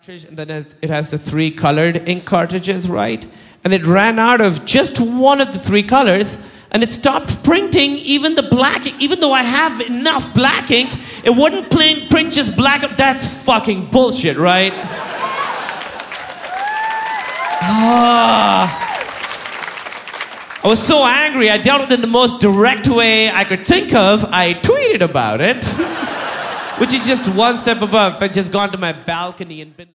And then it has the 3 colored ink cartridges, right? And it ran out of just one of the 3 colors, and it stopped printing even the black ink. Even though I have enough black ink, it wouldn't print just black. That's fucking bullshit, right? I was so angry, I dealt with it in the most direct way I could think of. I tweeted about it, which is just one step above. If I'd just gone to my balcony and been...